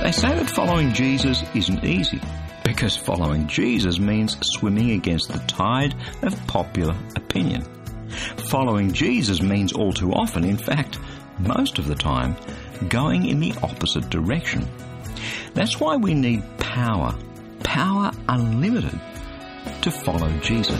They say that following Jesus isn't easy, because following Jesus means swimming against the tide of popular opinion. Following Jesus means all too often, in fact, most of the time, going in the opposite direction. That's why we need power unlimited, to follow Jesus.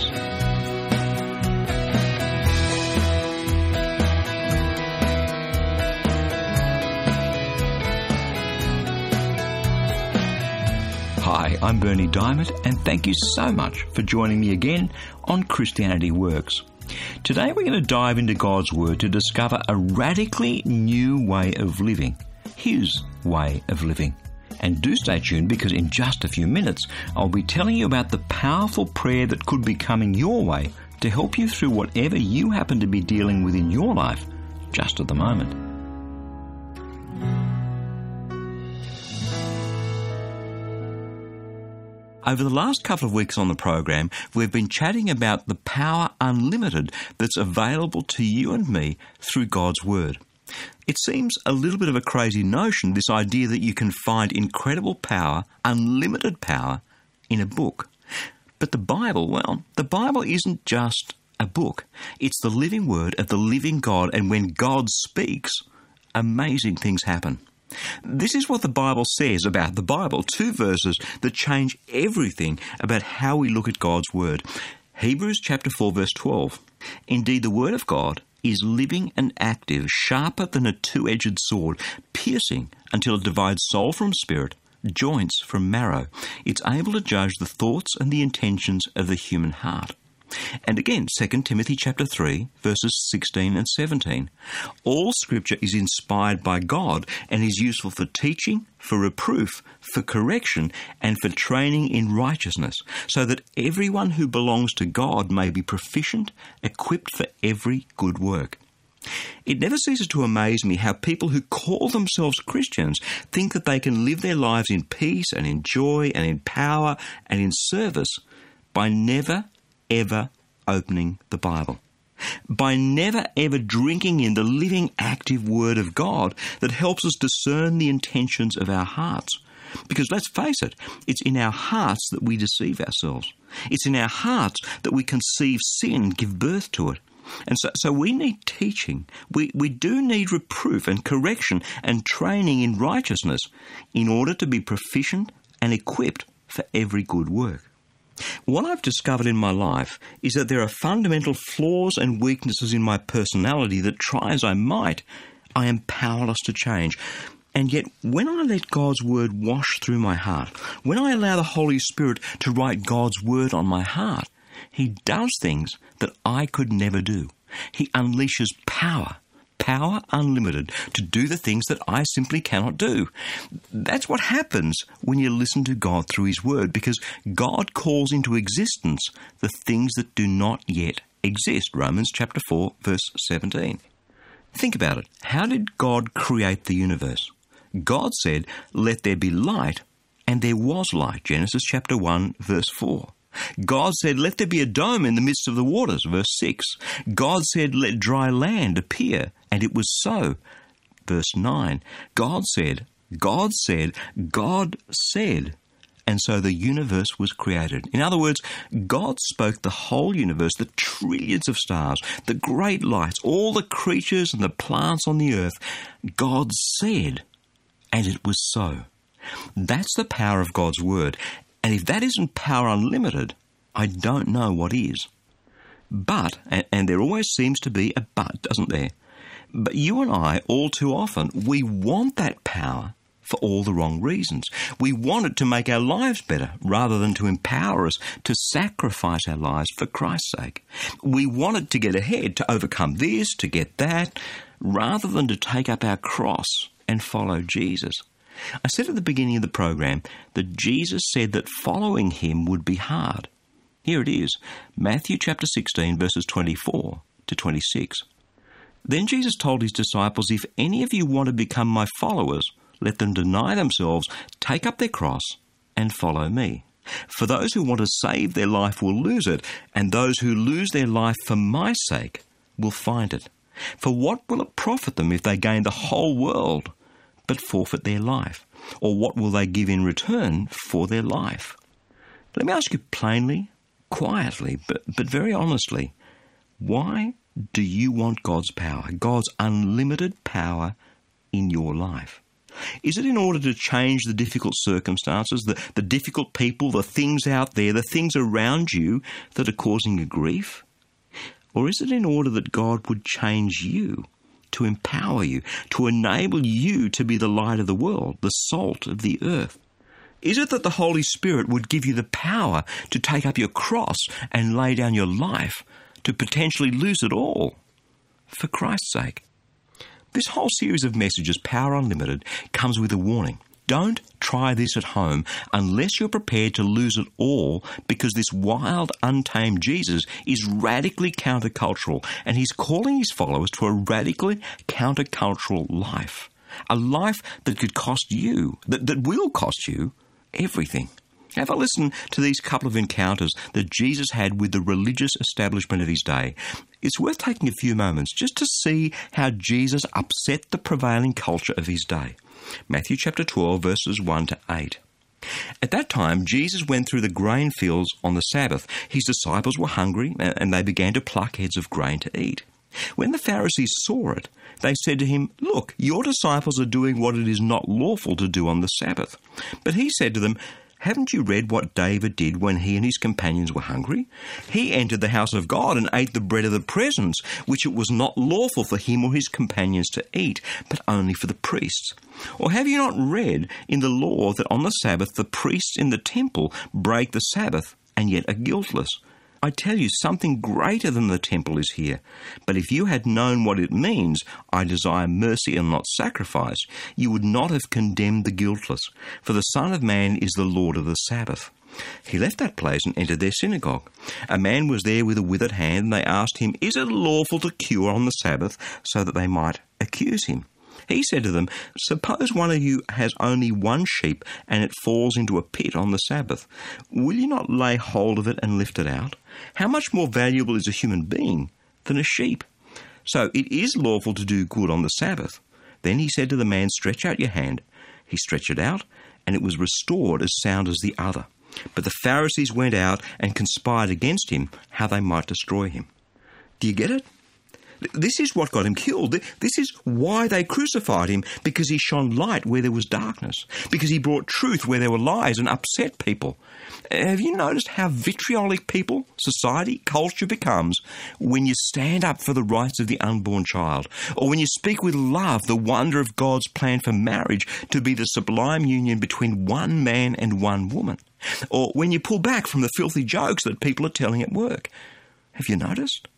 Hi, I'm Bernie Diamond, and thank you so much for joining me again on Christianity Works. Today we're going to dive into God's Word to discover a radically new way of living, His way of living. And do stay tuned, because in just a few minutes I'll be telling you about the powerful prayer that could be coming your way to help you through whatever you happen to be dealing with in your life just at the moment. Over the last couple of weeks on the program, we've been chatting about the power unlimited that's available to you and me through God's Word. It seems a little bit of a crazy notion, this idea that you can find incredible power, unlimited power, in a book. But the Bible isn't just a book. It's the living Word of the living God, and when God speaks, amazing things happen. This is what the Bible says about the Bible, 2 verses that change everything about how we look at God's Word. Hebrews chapter 4 verse 12. Indeed, the Word of God is living and active, sharper than a two-edged sword, piercing until it divides soul from spirit, joints from marrow. It's able to judge the thoughts and the intentions of the human heart. And again, 2 Timothy chapter 3, verses 16 and 17. All Scripture is inspired by God and is useful for teaching, for reproof, for correction, and for training in righteousness, so that everyone who belongs to God may be proficient, equipped for every good work. It never ceases to amaze me how people who call themselves Christians think that they can live their lives in peace and in joy and in power and in service by never ever opening the Bible, by never ever drinking in the living, active Word of God that helps us discern the intentions of our hearts. Because let's face it, it's in our hearts that we deceive ourselves. It's in our hearts that we conceive sin, give birth to it. And so we need teaching. We do need reproof and correction and training in righteousness in order to be proficient and equipped for every good work. What I've discovered in my life is that there are fundamental flaws and weaknesses in my personality that, try as I might, I am powerless to change. And yet, when I let God's Word wash through my heart, when I allow the Holy Spirit to write God's Word on my heart, He does things that I could never do. He unleashes power unlimited, to do the things that I simply cannot do. That's what happens when you listen to God through His Word, because God calls into existence the things that do not yet exist. Romans chapter 4, verse 17. Think about it. How did God create the universe? God said, "Let there be light," and there was light. Genesis chapter 1, verse 4. God said, "Let there be a dome in the midst of the waters," verse 6. God said, "Let dry land appear," and it was so, verse 9. God said, and so the universe was created. In other words, God spoke the whole universe, the trillions of stars, the great lights, all the creatures and the plants on the earth. God said, and it was so. That's the power of God's Word. And if that isn't power unlimited, I don't know what is. But, and there always seems to be a but, doesn't there? But you and I, all too often, we want that power for all the wrong reasons. We want it to make our lives better rather than to empower us to sacrifice our lives for Christ's sake. We want it to get ahead, to overcome this, to get that, rather than to take up our cross and follow Jesus. I said at the beginning of the program that Jesus said that following Him would be hard. Here it is, Matthew chapter 16, verses 24 to 26. Then Jesus told His disciples, "If any of you want to become my followers, let them deny themselves, take up their cross, and follow me. For those who want to save their life will lose it, and those who lose their life for my sake will find it. For what will it profit them if they gain the whole world but forfeit their life? Or what will they give in return for their life? Let me ask you plainly, quietly, but very honestly, why do you want God's power, God's unlimited power in your life? Is it in order to change the difficult circumstances, the difficult people, the things out there, the things around you that are causing you grief? Or is it in order that God would change you, to empower you, to enable you to be the light of the world, the salt of the earth? Is it that the Holy Spirit would give you the power to take up your cross and lay down your life, to potentially lose it all for Christ's sake? This whole series of messages, Power Unlimited, comes with a warning. Don't try this at home unless you're prepared to lose it all, because this wild, untamed Jesus is radically countercultural, and he's calling his followers to a radically countercultural life. A life that could cost you, that will cost you everything. Have a listen to these couple of encounters that Jesus had with the religious establishment of his day. It's worth taking a few moments just to see how Jesus upset the prevailing culture of his day. Matthew chapter 12, verses 1 to 8. At that time, Jesus went through the grain fields on the Sabbath. His disciples were hungry, and they began to pluck heads of grain to eat. When the Pharisees saw it, they said to him, "Look, your disciples are doing what it is not lawful to do on the Sabbath." But he said to them, "Haven't you read what David did when he and his companions were hungry? He entered the house of God and ate the bread of the presence, which it was not lawful for him or his companions to eat, but only for the priests. Or have you not read in the law that on the Sabbath the priests in the temple break the Sabbath and yet are guiltless? I tell you, something greater than the temple is here. But if you had known what it means, I desire mercy and not sacrifice, you would not have condemned the guiltless. For the Son of Man is the Lord of the Sabbath." He left that place and entered their synagogue. A man was there with a withered hand, and they asked him, "Is it lawful to cure on the Sabbath?" so that they might accuse him. He said to them, "Suppose one of you has only one sheep, and it falls into a pit on the Sabbath. Will you not lay hold of it and lift it out? How much more valuable is a human being than a sheep? So it is lawful to do good on the Sabbath." Then he said to the man, "Stretch out your hand." He stretched it out, and it was restored as sound as the other. But the Pharisees went out and conspired against him, how they might destroy him. Do you get it? This is what got him killed. This is why they crucified him, because he shone light where there was darkness, because he brought truth where there were lies and upset people. Have you noticed how vitriolic people, society, culture becomes when you stand up for the rights of the unborn child, or when you speak with love the wonder of God's plan for marriage to be the sublime union between one man and one woman, or when you pull back from the filthy jokes that people are telling at work? Have you noticed?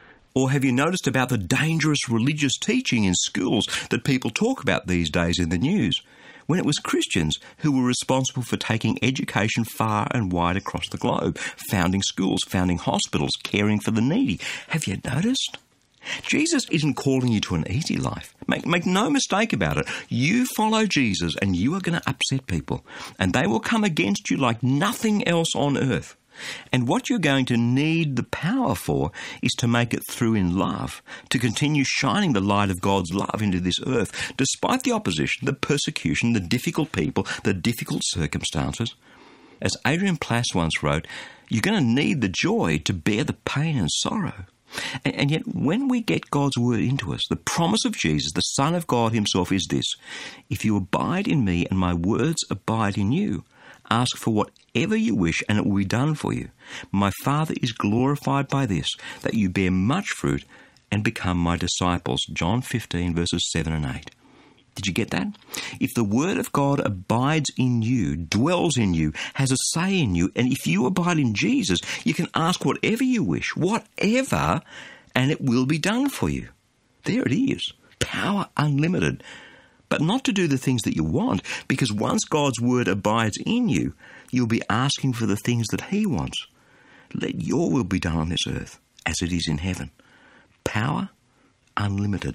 Or have you noticed about the dangerous religious teaching in schools that people talk about these days in the news, when it was Christians who were responsible for taking education far and wide across the globe, founding schools, founding hospitals, caring for the needy? Have you noticed? Jesus isn't calling you to an easy life. Make no mistake about it. You follow Jesus and you are going to upset people, and they will come against you like nothing else on earth. And what you're going to need the power for is to make it through in love, to continue shining the light of God's love into this earth, despite the opposition, the persecution, the difficult people, the difficult circumstances. As Adrian Plass once wrote, you're going to need the joy to bear the pain and sorrow. And yet when we get God's word into us, the promise of Jesus, the Son of God himself, is this: if you abide in me and my words abide in you, ask for whatever you wish, and it will be done for you. My Father is glorified by this, that you bear much fruit and become my disciples. John 15, verses 7 and 8. Did you get that? If the word of God abides in you, dwells in you, has a say in you, and if you abide in Jesus, you can ask whatever you wish, whatever, and it will be done for you. There it is. Power unlimited. But not to do the things that you want, because once God's word abides in you, you'll be asking for the things that he wants. Let your will be done on this earth as it is in heaven. Power unlimited.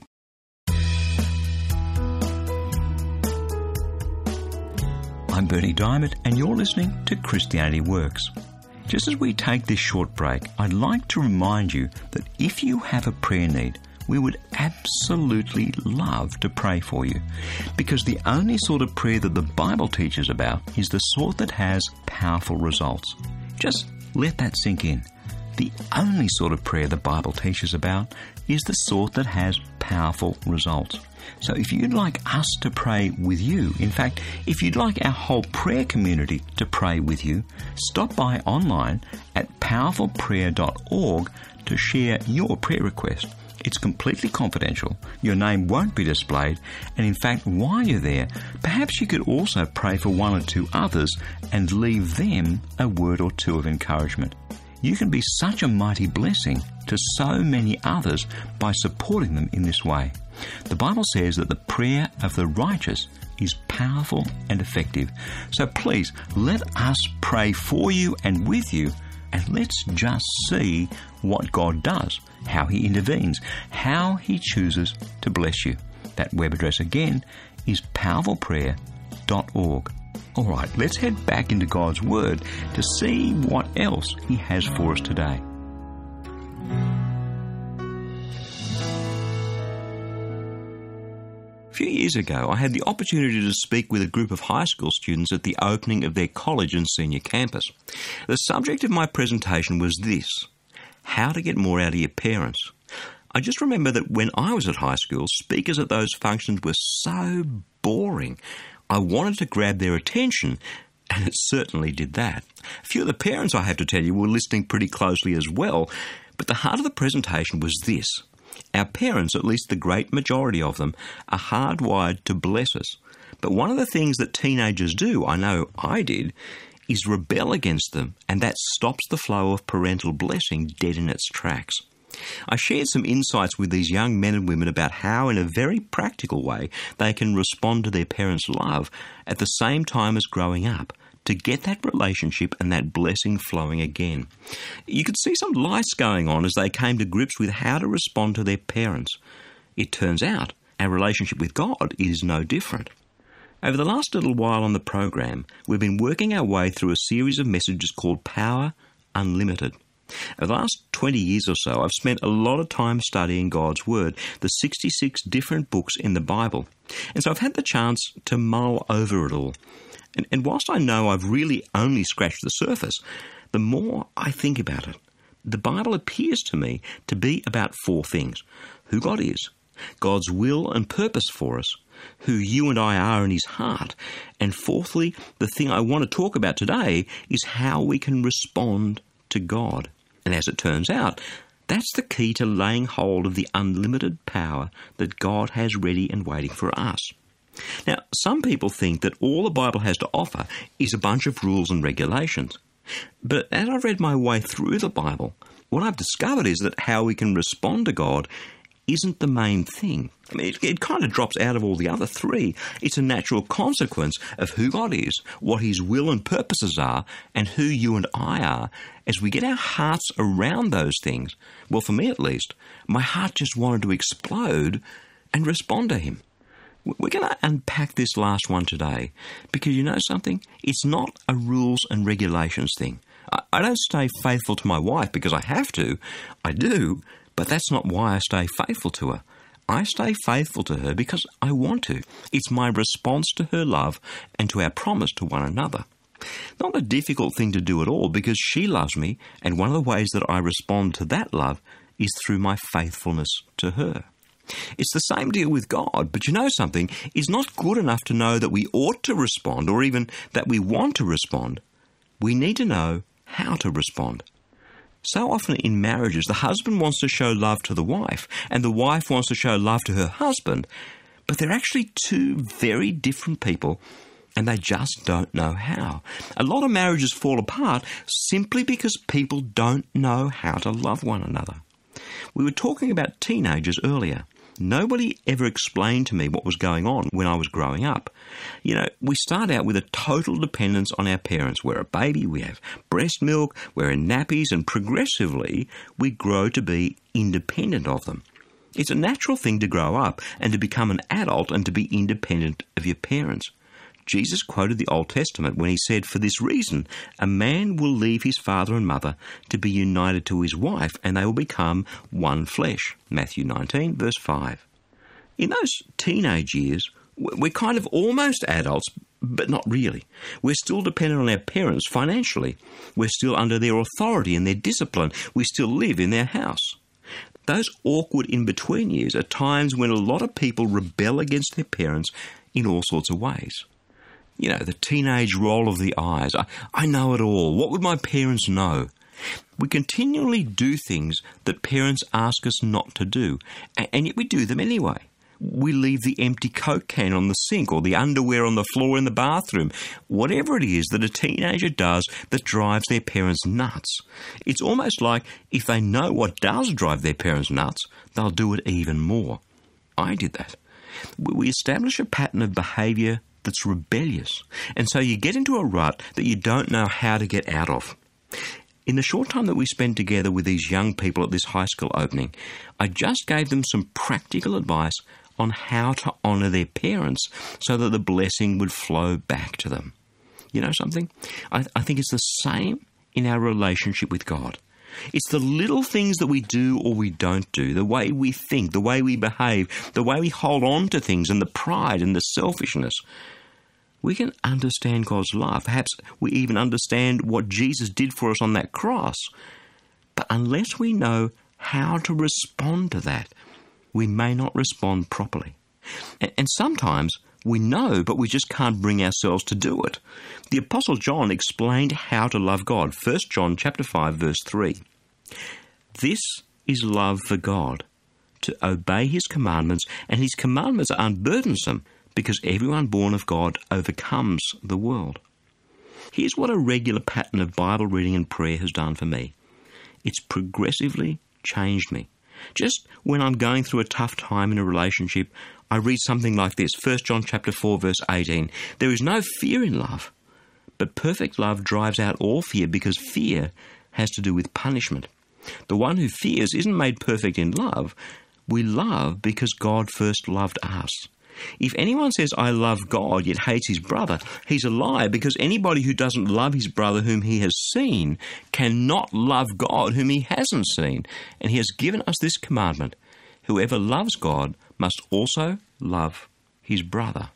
I'm Bernie Diamond, and you're listening to Christianity Works. Just as we take this short break, I'd like to remind you that if you have a prayer need, we would absolutely love to pray for you, because the only sort of prayer that the Bible teaches about is the sort that has powerful results. Just let that sink in. The only sort of prayer the Bible teaches about is the sort that has powerful results. So if you'd like us to pray with you, in fact, if you'd like our whole prayer community to pray with you, stop by online at powerfulprayer.org to share your prayer request. It's completely confidential. Your name won't be displayed. And in fact, while you're there, perhaps you could also pray for one or two others and leave them a word or two of encouragement. You can be such a mighty blessing to so many others by supporting them in this way. The Bible says that the prayer of the righteous is powerful and effective. So please, let us pray for you and with you, and let's just see what God does, how He intervenes, how He chooses to bless you. That web address again is powerfulprayer.org. All right, let's head back into God's Word to see what else He has for us today. A few years ago, I had the opportunity to speak with a group of high school students at the opening of their college and senior campus. The subject of my presentation was this: how to get more out of your parents. I just remember that when I was at high school, speakers at those functions were so boring. I wanted to grab their attention, and it certainly did that. A few of the parents, I have to tell you, were listening pretty closely as well, but the heart of the presentation was this: our parents, at least the great majority of them, are hardwired to bless us. But one of the things that teenagers do, I know I did, is rebel against them, and that stops the flow of parental blessing dead in its tracks. I shared some insights with these young men and women about how, in a very practical way, they can respond to their parents' love at the same time as growing up, to get that relationship and that blessing flowing again. You could see some lights going on as they came to grips with how to respond to their parents. It turns out our relationship with God is no different. Over the last little while on the program, we've been working our way through a series of messages called Power Unlimited. Over the last 20 years or so, I've spent a lot of time studying God's Word, the 66 different books in the Bible. And so I've had the chance to mull over it all. And whilst I know I've really only scratched the surface, the more I think about it, the Bible appears to me to be about four things: who God is, God's will and purpose for us, who you and I are in His heart, and fourthly, the thing I want to talk about today is how we can respond to God. And as it turns out, that's the key to laying hold of the unlimited power that God has ready and waiting for us. Now, some people think that all the Bible has to offer is a bunch of rules and regulations. But as I've read my way through the Bible, what I've discovered is that how we can respond to God isn't the main thing. I mean, it kind of drops out of all the other three. It's a natural consequence of who God is, what His will and purposes are, and who you and I are. As we get our hearts around those things, well, for me at least, my heart just wanted to explode and respond to Him. We're going to unpack this last one today, because you know something? It's not a rules and regulations thing. I don't stay faithful to my wife because I have to. I do, but that's not why I stay faithful to her. I stay faithful to her because I want to. It's my response to her love and to our promise to one another. Not a difficult thing to do at all, because she loves me, and one of the ways that I respond to that love is through my faithfulness to her. It's the same deal with God, but you know something? It's not good enough to know that we ought to respond, or even that we want to respond. We need to know how to respond. So often in marriages, the husband wants to show love to the wife, and the wife wants to show love to her husband, but they're actually two very different people, and they just don't know how. A lot of marriages fall apart simply because people don't know how to love one another. We were talking about teenagers earlier. Nobody ever explained to me what was going on when I was growing up. You know, we start out with a total dependence on our parents. We're a baby, we have breast milk, we're in nappies, and progressively we grow to be independent of them. It's a natural thing to grow up and to become an adult and to be independent of your parents. Jesus quoted the Old Testament when he said, "For this reason, a man will leave his father and mother to be united to his wife, and they will become one flesh." Matthew 19, verse 5. In those teenage years, we're kind of almost adults, but not really. We're still dependent on our parents financially. We're still under their authority and their discipline. We still live in their house. Those awkward in-between years are times when a lot of people rebel against their parents in all sorts of ways. You know, the teenage roll of the eyes. I know it all. What would my parents know? We continually do things that parents ask us not to do, and yet we do them anyway. We leave the empty Coke can on the sink or the underwear on the floor in the bathroom. Whatever it is that a teenager does that drives their parents nuts. It's almost like if they know what does drive their parents nuts, they'll do it even more. I did that. We establish a pattern of behaviour that's rebellious, and so you get into a rut that you don't know how to get out of. In the short time that we spent together with these young people at this high school opening, I just gave them some practical advice on how to honour their parents so that the blessing would flow back to them. You know something? I think it's the same in our relationship with God. It's the little things that we do or we don't do, the way we think, the way we behave, the way we hold on to things, and the pride and the selfishness. We can understand God's love. Perhaps we even understand what Jesus did for us on that cross. But unless we know how to respond to that, we may not respond properly. And sometimes we know, but we just can't bring ourselves to do it. The Apostle John explained how to love God. 1 John chapter 5, verse 3. "This is love for God, to obey his commandments, and his commandments are unburdensome, because everyone born of God overcomes the world." Here's what a regular pattern of Bible reading and prayer has done for me. It's progressively changed me. Just when I'm going through a tough time in a relationship, I read something like this, 1 John chapter 4, verse 18. "There is no fear in love, but perfect love drives out all fear, because fear has to do with punishment. The one who fears isn't made perfect in love. We love because God first loved us. If anyone says, 'I love God,' yet hates his brother, he's a liar, because anybody who doesn't love his brother whom he has seen cannot love God whom he hasn't seen. And he has given us this commandment: whoever loves God must also love his brother."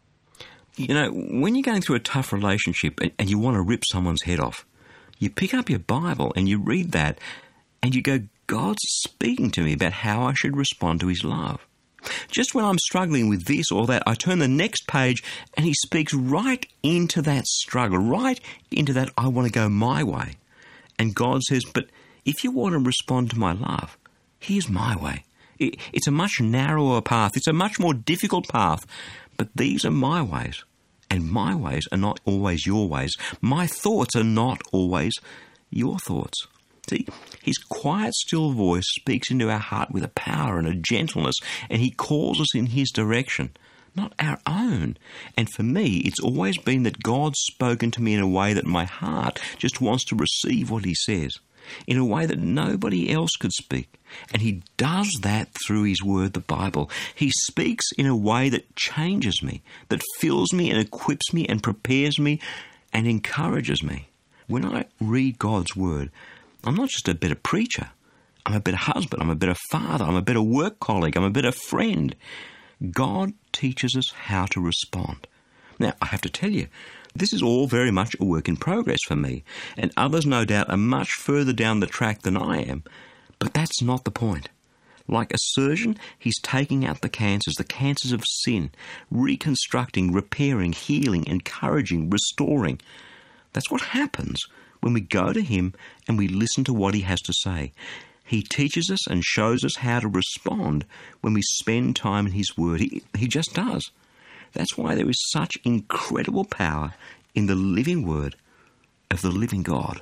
You know, when you're going through a tough relationship and you want to rip someone's head off, you pick up your Bible and you read that and you go, God's speaking to me about how I should respond to his love. Just when I'm struggling with this or that, I turn the next page and he speaks right into that struggle, right into that I want to go my way. And God says, but if you want to respond to my love, here's my way. It's a much narrower path. It's a much more difficult path. But these are my ways. And my ways are not always your ways. My thoughts are not always your thoughts. See, his quiet, still voice speaks into our heart with a power and a gentleness, and he calls us in his direction, not our own. And for me, it's always been that God's spoken to me in a way that my heart just wants to receive what he says, in a way that nobody else could speak. And he does that through his word, the Bible. He speaks in a way that changes me, that fills me and equips me and prepares me and encourages me. When I read God's word, I'm not just a better preacher. I'm a better husband. I'm a better father. I'm a better work colleague. I'm a better friend. God teaches us how to respond. Now, I have to tell you, this is all very much a work in progress for me, and others no doubt are much further down the track than I am, but that's not the point. Like a surgeon, he's taking out the cancers of sin, reconstructing, repairing, healing, encouraging, restoring. That's what happens when we go to him and we listen to what he has to say. He teaches us and shows us how to respond when we spend time in his word. He just does. That's why there is such incredible power in the living word of the living God.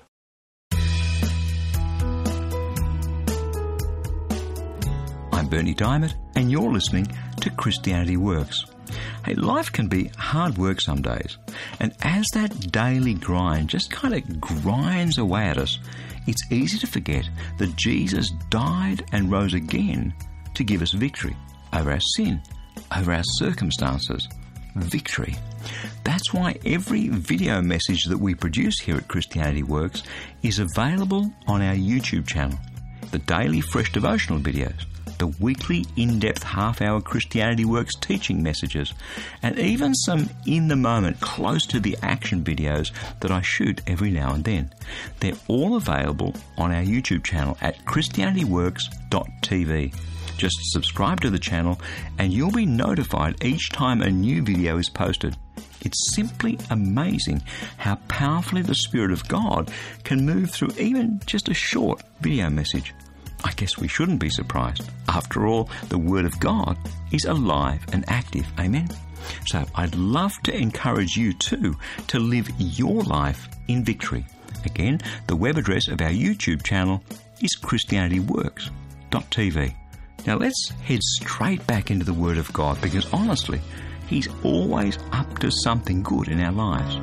I'm Bernie Diamond, and you're listening to Christianity Works. Hey, life can be hard work some days, and as that daily grind just kind of grinds away at us, it's easy to forget that Jesus died and rose again to give us victory over our sin, over our circumstances, victory. That's why every video message that we produce here at Christianity Works is available on our YouTube channel. The daily fresh devotional videos, the weekly in-depth half-hour Christianity Works teaching messages, and even some in-the-moment, close to the action videos that I shoot every now and then. They're all available on our YouTube channel at christianityworks.tv. Just subscribe to the channel and you'll be notified each time a new video is posted. It's simply amazing how powerfully the Spirit of God can move through even just a short video message. I guess we shouldn't be surprised. After all, the Word of God is alive and active. Amen? So I'd love to encourage you too to live your life in victory. Again, the web address of our YouTube channel is christianityworks.tv. Now let's head straight back into the Word of God, because honestly, He's always up to something good in our lives.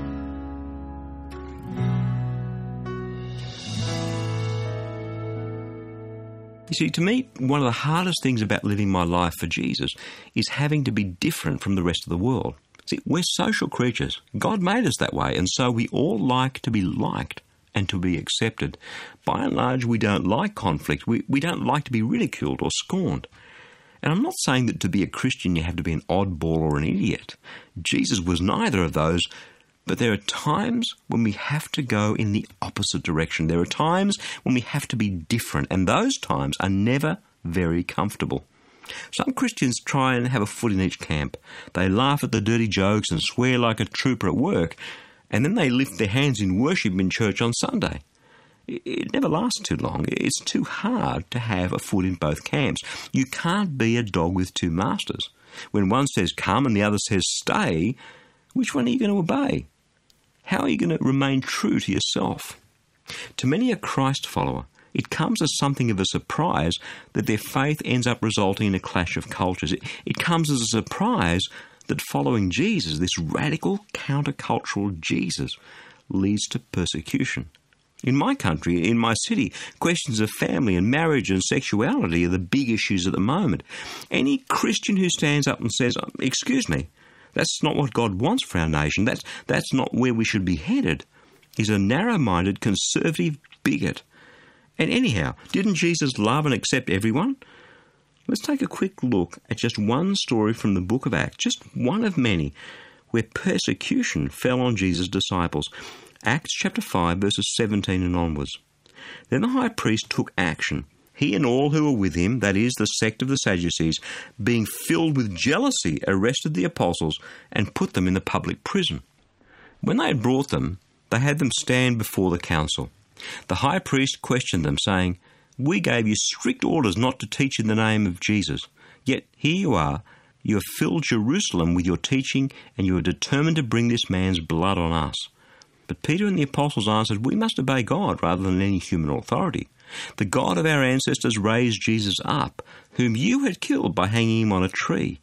You see, to me, one of the hardest things about living my life for Jesus is having to be different from the rest of the world. See, we're social creatures. God made us that way, and so we all like to be liked and to be accepted. By and large, we don't like conflict. We don't like to be ridiculed or scorned. And I'm not saying that to be a Christian you have to be an oddball or an idiot. Jesus was neither of those, but there are times when we have to go in the opposite direction. There are times when we have to be different, and those times are never very comfortable. Some Christians try and have a foot in each camp. They laugh at the dirty jokes and swear like a trooper at work, and then they lift their hands in worship in church on Sunday. It never lasts too long. It's too hard to have a foot in both camps. You can't be a dog with two masters. When one says come and the other says stay, which one are you going to obey? How are you going to remain true to yourself? To many a Christ follower, it comes as something of a surprise that their faith ends up resulting in a clash of cultures. It comes as a surprise that following Jesus, this radical countercultural Jesus, leads to persecution. In my country, in my city, questions of family and marriage and sexuality are the big issues at the moment. Any Christian who stands up and says, excuse me, that's not what God wants for our nation, that's not where we should be headed, is a narrow-minded, conservative bigot. And anyhow, didn't Jesus love and accept everyone? Let's take a quick look at just one story from the book of Acts, just one of many, where persecution fell on Jesus' disciples. Acts chapter 5, verses 17 and onwards. Then the high priest took action. He and all who were with him, that is, the sect of the Sadducees, being filled with jealousy, arrested the apostles and put them in the public prison. When they had brought them, they had them stand before the council. The high priest questioned them, saying, "We gave you strict orders not to teach in the name of Jesus. Yet here you are, you have filled Jerusalem with your teaching, and you are determined to bring this man's blood on us." But Peter and the apostles answered, "We must obey God rather than any human authority. The God of our ancestors raised Jesus up, whom you had killed by hanging him on a tree.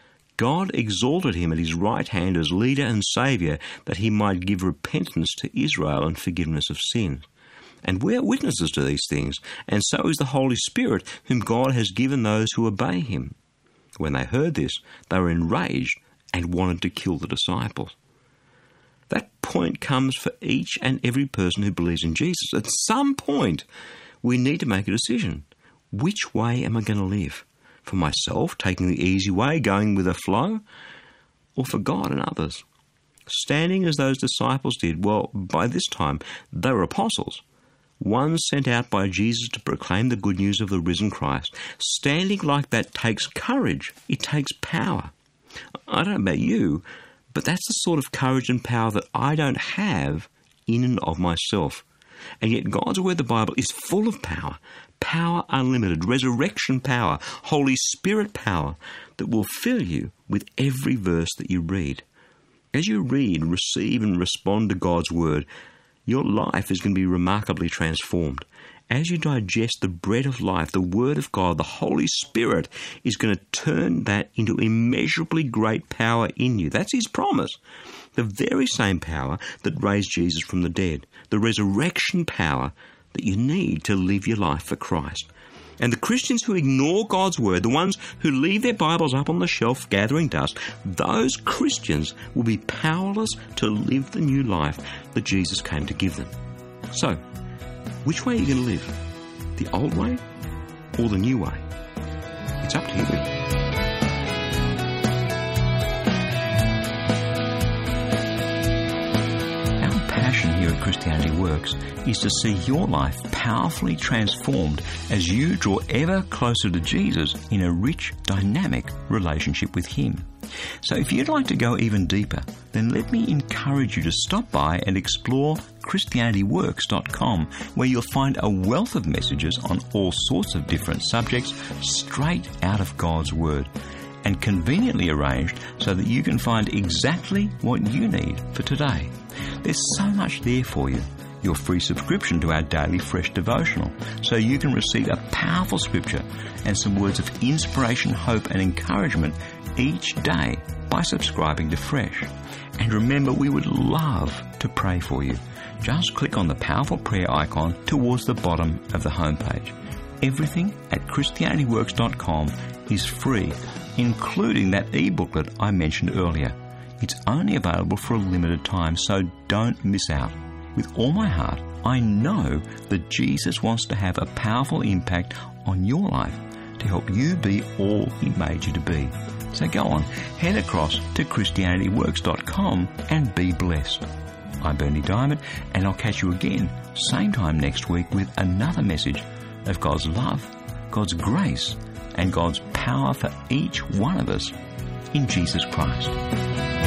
God exalted him at his right hand as leader and saviour, that he might give repentance to Israel and forgiveness of sins. And we are witnesses to these things, and so is the Holy Spirit, whom God has given those who obey him." When they heard this, they were enraged and wanted to kill the disciples. That point comes for each and every person who believes in Jesus. At some point, we need to make a decision. Which way am I going to live? For myself, taking the easy way, going with the flow, or for God and others? Standing as those disciples did, well, by this time, they were apostles, ones sent out by Jesus to proclaim the good news of the risen Christ. Standing like that takes courage. It takes power. I don't know about you, but that's the sort of courage and power that I don't have in and of myself. And yet God's Word, the Bible, is full of power. Power unlimited, resurrection power, Holy Spirit power that will fill you with every verse that you read. As you read, receive and respond to God's Word, your life is going to be remarkably transformed. As you digest the bread of life, the Word of God, the Holy Spirit is going to turn that into immeasurably great power in you. That's His promise. The very same power that raised Jesus from the dead. The resurrection power that you need to live your life for Christ. And the Christians who ignore God's word, the ones who leave their Bibles up on the shelf gathering dust, those Christians will be powerless to live the new life that Jesus came to give them. So, which way are you going to live? The old way or the new way? It's up to you. Passion here at Christianity Works is to see your life powerfully transformed as you draw ever closer to Jesus in a rich, dynamic relationship with Him. So if you'd like to go even deeper, then let me encourage you to stop by and explore ChristianityWorks.com, where you'll find a wealth of messages on all sorts of different subjects straight out of God's Word, and conveniently arranged so that you can find exactly what you need for today. There's so much there for you. Your free subscription to our daily fresh devotional, so you can receive a powerful scripture and some words of inspiration, hope and encouragement each day by subscribing to Fresh. And remember, we would love to pray for you. Just click on the powerful prayer icon towards the bottom of the homepage. Everything at ChristianityWorks.com is free, including that e-booklet I mentioned earlier. It's only available for a limited time, so don't miss out. With all my heart, I know that Jesus wants to have a powerful impact on your life to help you be all He made you to be. So go on, head across to ChristianityWorks.com and be blessed. I'm Bernie Diamond, and I'll catch you again, same time next week, with another message of God's love, God's grace, and God's power for each one of us in Jesus Christ.